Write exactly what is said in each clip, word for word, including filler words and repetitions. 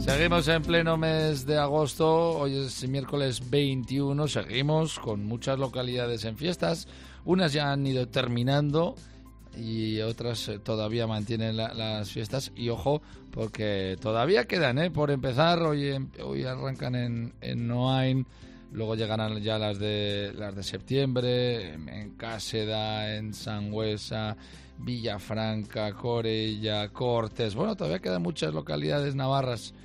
Seguimos en pleno mes de agosto, hoy es miércoles veintiuno, seguimos con muchas localidades en fiestas, unas ya han ido terminando y otras todavía mantienen la, las fiestas y ojo, porque todavía quedan, ¿eh? Por empezar, hoy, en, hoy arrancan en, en Noain, luego llegarán ya las de las de septiembre, en, en Cáseda, en Sangüesa, Villafranca, Corella, Cortes, bueno, todavía quedan muchas localidades navarras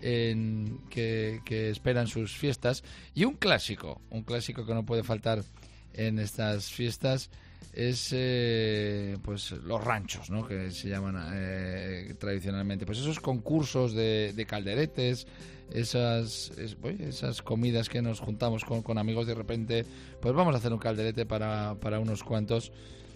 En, que, que esperan sus fiestas y un clásico, un clásico que no puede faltar en estas fiestas es eh, pues los ranchos, ¿no? Que se llaman eh, tradicionalmente, pues esos concursos de, de calderetes, esas es, esas comidas que nos juntamos con, con amigos de repente, pues vamos a hacer un calderete para, para unos cuantos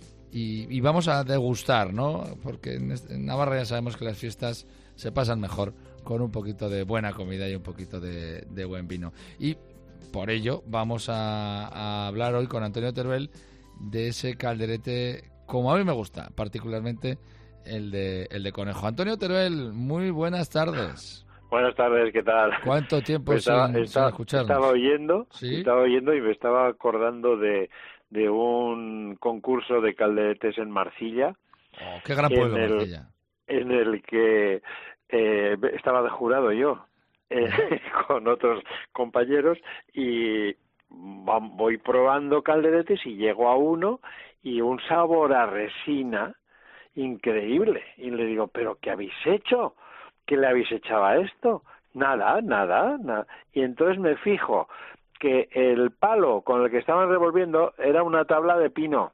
y, y vamos a degustar, ¿no? Porque en, este, en Navarra ya sabemos que las fiestas se pasan mejor con un poquito de buena comida y un poquito de, de buen vino. Y por ello vamos a, a hablar hoy con Antonio Teruel de ese calderete, como a mí me gusta, particularmente el de, el de conejo. Antonio Teruel, muy buenas tardes. Buenas tardes, ¿qué tal? ¿Cuánto tiempo pues estaba, sin, estaba, sin escucharnos? Estaba oyendo, ¿Sí? estaba oyendo y me estaba acordando de, de un concurso de calderetes en Marcilla. Oh, qué gran pueblo, en el, Marcilla. En el que eh, estaba de jurado yo, eh, con otros compañeros, y voy probando calderetes y llego a uno y un sabor a resina increíble. Y le digo, ¿pero qué habéis hecho? ¿Qué le habéis echado a esto? Nada, nada, nada. Y entonces me fijo que el palo con el que estaban revolviendo era una tabla de pino.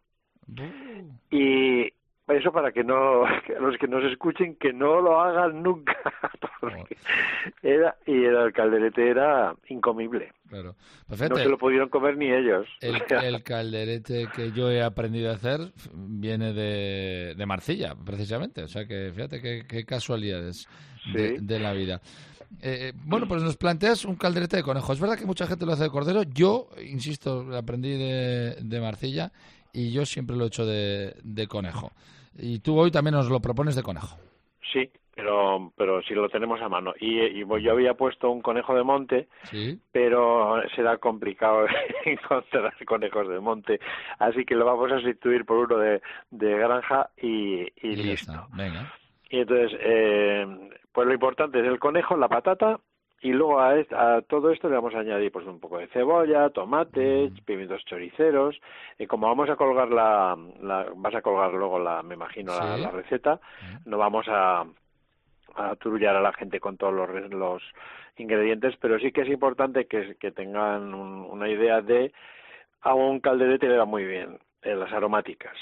Uh. Y eso para que no, que los que nos escuchen, que no lo hagan nunca, porque era, y era, el calderete era incomible. Claro. Pues fíjate, no se lo pudieron comer ni ellos. El, o sea. el calderete que yo he aprendido a hacer viene de, de Marcilla, precisamente. O sea que fíjate qué, qué casualidades de, Sí. de la vida. Eh, bueno, pues nos planteas un calderete de conejo. Es verdad que mucha gente lo hace de cordero. Yo, insisto, lo aprendí de, de Marcilla y yo siempre lo he hecho de, de conejo. Y tú hoy también nos lo propones de conejo. Sí, pero pero sí lo tenemos a mano. Y, y yo había puesto un conejo de monte, ¿sí? Pero será complicado encontrar conejos de monte, así que lo vamos a sustituir por uno de, de granja y, y, y listo. Ya está. Venga. Y entonces, eh, pues lo importante es el conejo, la patata, y luego a, est- a todo esto le vamos a añadir pues un poco de cebolla, tomate, mm. pimientos choriceros. Y como vamos a colgar la, la vas a colgar luego la, me imagino, ¿sí? la, la receta, mm. no vamos a, a turullar a la gente con todos los, los ingredientes, pero sí que es importante que, que tengan un, una idea de a un calderete le va muy bien eh, las aromáticas.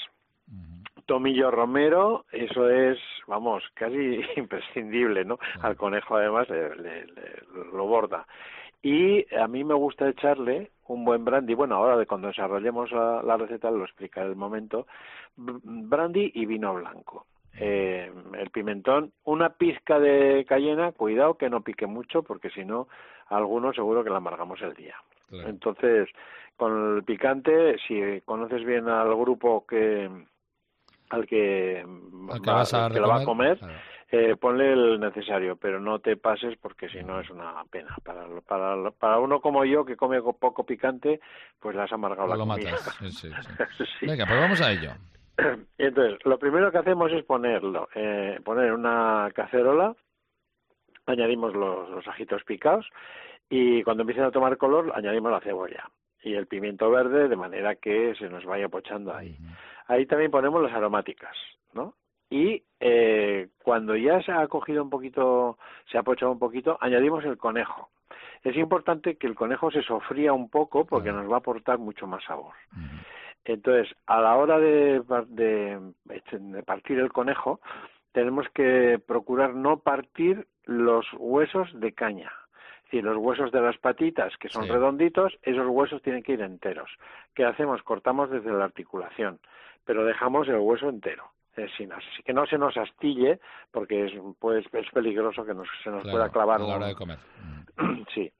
Tomillo romero, eso es, vamos, casi imprescindible, ¿no? Claro. Al conejo además le, le, le, lo borda. Y a mí me gusta echarle un buen brandy, bueno, ahora de cuando desarrollemos la, la receta lo explicaré el momento, brandy y vino blanco. Eh, el pimentón, una pizca de cayena, cuidado que no pique mucho porque si no, a algunos seguro que le amargamos el día. Claro. Entonces, con el picante, si conoces bien al grupo que... al que, al que, va, vas a que lo va a comer, claro. eh, ponle el necesario, pero no te pases porque si no es una pena. Para, para, para uno como yo, que come poco picante, pues le has amargado pues la lo comida. Matas. Sí, sí, sí. Sí. Venga, pues vamos a ello. Y entonces, lo primero que hacemos es ponerlo, eh, poner una cacerola, añadimos los, los ajitos picados y cuando empiecen a tomar color, añadimos la cebolla y el pimiento verde de manera que se nos vaya pochando ahí. Uh-huh. Ahí también ponemos las aromáticas, ¿no? Y eh, cuando ya se ha cogido un poquito, se ha pochado un poquito, añadimos el conejo. Es importante que el conejo se sofría un poco porque uh-huh. nos va a aportar mucho más sabor. Uh-huh. Entonces, a la hora de, de, de partir el conejo, tenemos que procurar no partir los huesos de caña. Es decir, los huesos de las patitas, que son sí. redonditos, esos huesos tienen que ir enteros. ¿Qué hacemos? Cortamos desde la articulación, pero dejamos el hueso entero. Es sin, así que no se nos astille, porque es, pues, es peligroso que nos, se nos claro, pueda clavar a la hora un... de comer. Sí.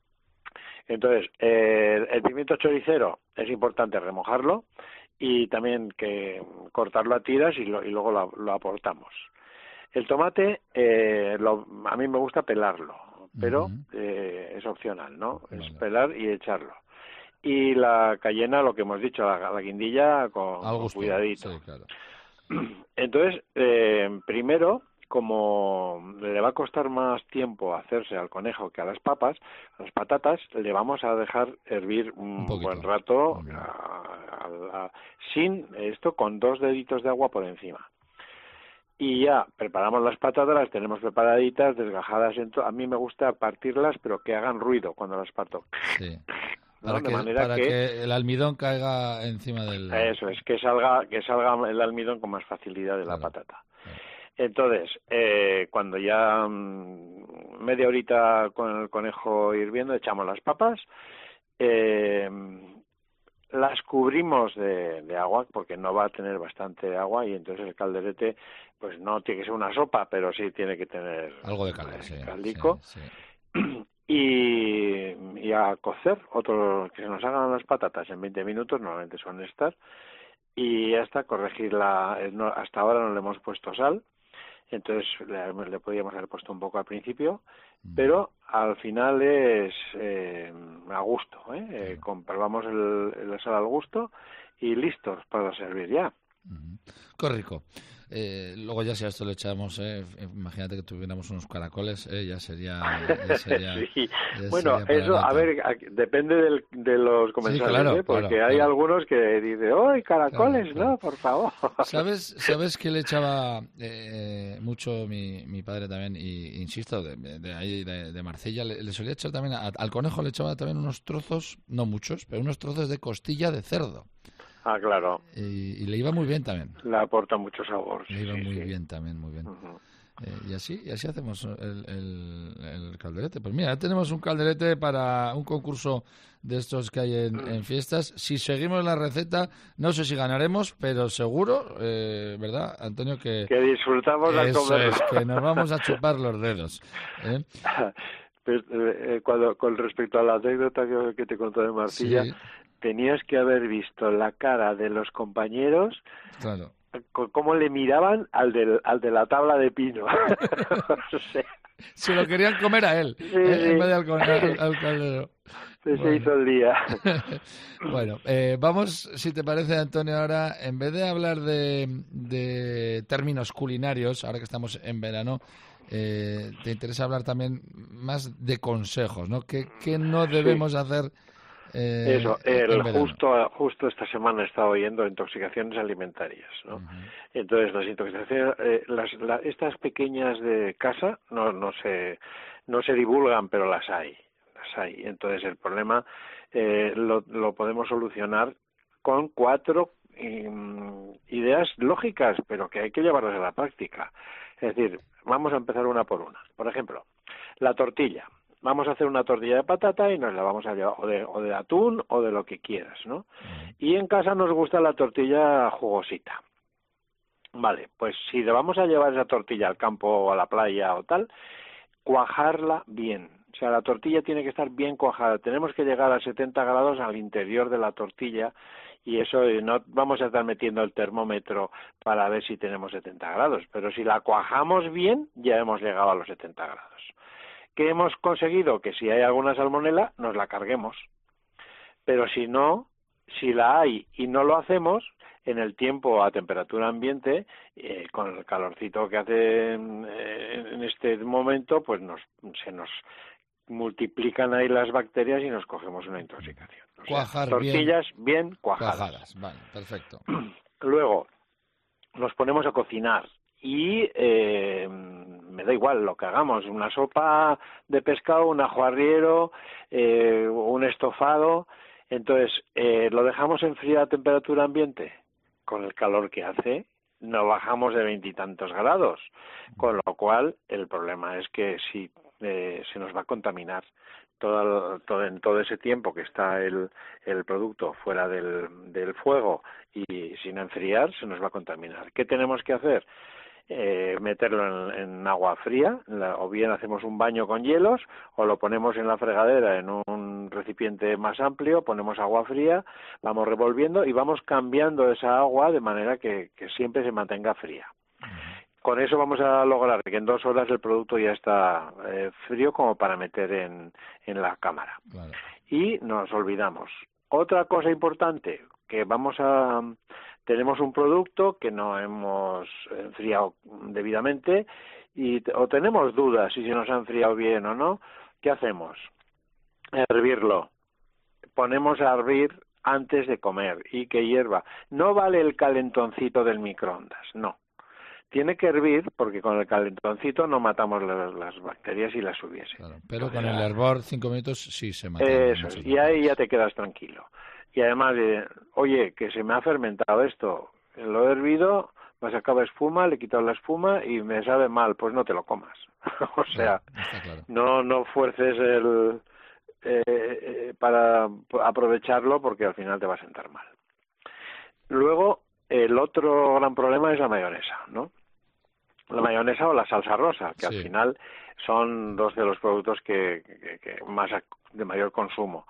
Entonces, eh, el pimiento choricero es importante remojarlo y también que cortarlo a tiras y, lo, y luego lo, lo aportamos. El tomate, eh, lo, a mí me gusta pelarlo, pero Uh-huh. eh, es opcional, ¿no? Vale. Es pelar y echarlo. Y la cayena, lo que hemos dicho, la, la guindilla con, Al con gusto. cuidadito. Sí, claro. Entonces, eh, primero, como le va a costar más tiempo hacerse al conejo que a las papas, a las patatas, le vamos a dejar hervir un, Un poquito. buen rato Uh-huh. a- a- a- sin esto, con dos deditos de agua por encima. Y ya preparamos las patatas, las tenemos preparaditas, desgajadas. En to- a mí me gusta partirlas, pero que hagan ruido cuando las parto. Sí. ¿No? Para, De que, manera para que, que el almidón caiga encima del... eso es, que salga, que salga el almidón con más facilidad de la Claro. patata. Claro. Entonces, eh, cuando ya mmm, media horita con el conejo hirviendo, echamos las papas, eh, las cubrimos de, de agua, porque no va a tener bastante agua, y entonces el calderete, pues no tiene que ser una sopa, pero sí tiene que tener Algo de caldo, sí. caldico. Sí, sí. Y, y a cocer, otro que se nos hagan las patatas en veinte minutos, normalmente son estas, y hasta corregirla, no, hasta ahora no le hemos puesto sal, entonces le, le podíamos haber puesto un poco al principio, Mm. pero al final es eh, a gusto, ¿eh? Claro. Eh, comprobamos el, el sal al gusto y listos para servir ya. Uh-huh. Qué rico. Eh, luego ya si a esto le echamos, eh, imagínate que tuviéramos unos caracoles, eh, ya sería... Ya sería sí. ya Bueno, sería para eso, nata. a ver, a- depende del, de los comensales, Sí, claro, ¿eh? Porque claro, hay claro. algunos que dicen, ¡ay, caracoles! Claro, claro. No, por favor. ¿Sabes, sabes que le echaba eh, mucho mi, mi padre también? Y insisto, de, de ahí, de, de Marsella, le, le solía echar también, a- al conejo le echaba también unos trozos, no muchos, pero unos trozos de costilla de cerdo. Ah, claro, Y, y le iba muy bien también. le aporta mucho sabor. Le Sí, iba sí, muy sí. bien también, muy bien. Ujú. Eh, y así y así hacemos el, el, el calderete. Pues mira, ya tenemos un calderete para un concurso de estos que hay en, en fiestas. Si seguimos la receta, no sé si ganaremos, pero seguro, eh, ¿verdad, Antonio? Que Que disfrutamos al eso comerlo. es, que nos vamos a chupar los dedos. ¿eh? Pues, eh, cuando, con respecto a la anécdota que, que te contó de Marcilla, Sí, tenías que haber visto la cara de los compañeros, claro. con cómo le miraban al, del, al de la tabla de pino. O sea, Se lo querían comer a él, sí, ¿eh? sí. En vez de al, con- al- al caldero. Se Bueno. hizo el día. Bueno, eh, vamos, si te parece, Antonio, ahora, en vez de hablar de, de términos culinarios, ahora que estamos en verano, eh, te interesa hablar también más de consejos, ¿no? ¿Qué, qué no debemos Sí. hacer eh, Eso, en el verano? justo, justo esta semana he estado oyendo intoxicaciones alimentarias, ¿no? Ujú. Entonces las intoxicaciones, eh, las, la, estas pequeñas de casa no, no se, no se divulgan, pero las hay, las hay. Entonces el problema eh, lo, lo podemos solucionar con cuatro um, ideas lógicas, pero que hay que llevarlas a la práctica. Es decir, vamos a empezar una por una. Por ejemplo, la tortilla. Vamos a hacer una tortilla de patata y nos la vamos a llevar, o de, o de atún o de lo que quieras, ¿no? Y en casa nos gusta la tortilla jugosita. Vale, pues si le vamos a llevar esa tortilla al campo o a la playa o tal, cuajarla bien. O sea, la tortilla tiene que estar bien cuajada. Tenemos que llegar a setenta grados al interior de la tortilla y eso eh, no vamos a estar metiendo el termómetro para ver si tenemos setenta grados. Pero si la cuajamos bien, ya hemos llegado a los setenta grados. ¿Qué hemos conseguido? Que si hay alguna salmonela, nos la carguemos. Pero si no, si la hay y no lo hacemos, en el tiempo a temperatura ambiente, eh, con el calorcito que hace en, en este momento, pues nos, se nos multiplican ahí las bacterias y nos cogemos una intoxicación. O sea, Cuajar tortillas bien, bien cuajadas. cuajadas. Vale, perfecto. Luego, nos ponemos a cocinar. Y eh, me da igual lo que hagamos, una sopa de pescado, un ajo arriero, eh, un estofado. Entonces, eh, ¿lo dejamos enfriar a temperatura ambiente? Con el calor que hace, no bajamos de veintitantos grados. Con lo cual, el problema es que si eh, se nos va a contaminar todo, todo en todo ese tiempo que está el, el producto fuera del, del fuego y sin enfriar, se nos va a contaminar. ¿Qué tenemos que hacer? Eh, meterlo en, en agua fría, la, o bien hacemos un baño con hielos, o lo ponemos en la fregadera en un recipiente más amplio, ponemos agua fría, vamos revolviendo y vamos cambiando esa agua de manera que, que siempre se mantenga fría. con eso vamos a lograr que en dos horas el producto ya está eh, frío como para meter en, en la cámara. Claro. Y nos olvidamos. Otra cosa importante, que vamos a... Tenemos un producto que no hemos enfriado debidamente y o tenemos dudas si se nos ha enfriado bien o no. ¿Qué hacemos? Hervirlo. Ponemos a hervir antes de comer y que hierva. No vale el calentoncito del microondas, no. Tiene que hervir porque con el calentoncito no matamos las, las bacterias y las hubiese. Claro, pero Entonces, con el hervor cinco minutos sí se mata. Eso es, y ahí ya te quedas tranquilo. Y además, eh, oye, que se me ha fermentado esto, lo he hervido, me ha sacado espuma, le he quitado la espuma y me sabe mal, pues no te lo comas. O sea, claro, claro. no no fuerces el eh, eh, para aprovecharlo porque al final te va a sentar mal. Luego, el otro gran problema es la mayonesa, ¿no? La mayonesa o la salsa rosa, que sí. Al final son dos de los productos que, que, que más de mayor consumo.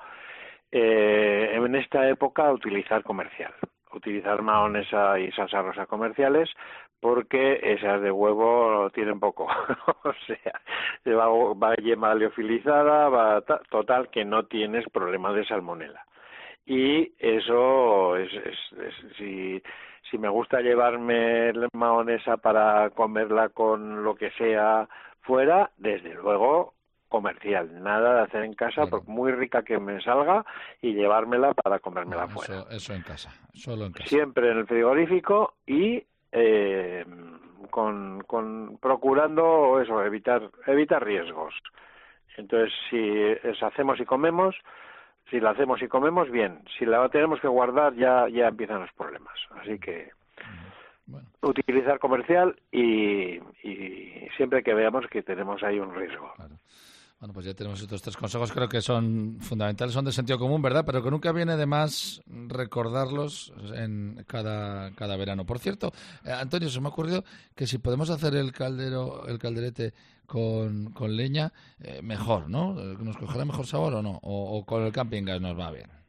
Eh, en esta época utilizar comercial, utilizar mayonesa y salsa rosa comerciales porque esas de huevo tienen poco, o sea, va, va yema liofilizada, va total que no tienes problema de salmonela. Y eso es, es, es si si me gusta llevarme la mayonesa para comerla con lo que sea fuera, desde luego comercial, nada de hacer en casa, claro. Por muy rica que me salga, y llevármela para comérmela no, fuera. Eso, eso en casa, solo en casa. Siempre en el frigorífico y eh, con, con procurando eso, evitar evitar riesgos. Entonces, si es, hacemos y comemos, si la hacemos y comemos, bien. Si la tenemos que guardar, ya ya empiezan los problemas. Así que bueno. Utilizar comercial y, y siempre que veamos que tenemos ahí un riesgo. Claro. Bueno, pues ya tenemos estos tres consejos, creo que son fundamentales, son de sentido común, ¿verdad? Pero que nunca viene de más recordarlos en cada, cada verano. Por cierto, eh, Antonio, se me ha ocurrido que si podemos hacer el caldero, el calderete con, con leña, eh, mejor, ¿no? ¿Nos cogerá mejor sabor o no? O, o con el camping gas nos va bien.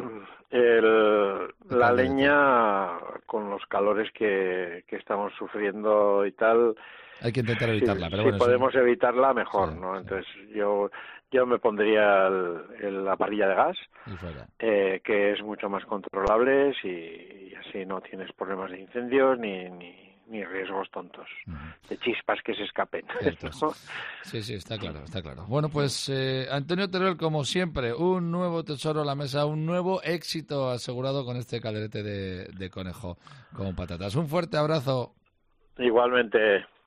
El, la leña, con los calores que, que estamos sufriendo y tal... Hay que intentar evitarla, sí, pero si bueno... podemos sí. evitarla, mejor, sí, ¿no? Sí. Entonces yo yo me pondría el, el, la parrilla de gas, eh, que es mucho más controlable y, y así no tienes problemas de incendios ni... ni ni riesgos tontos, uh-huh. de chispas que se escapen. ¿No? Sí, sí, está claro, está claro. Bueno, pues eh, Antonio Teruel, como siempre, un nuevo tesoro a la mesa, un nuevo éxito asegurado con este calderete de, de conejo con patatas. Un fuerte abrazo. Igualmente.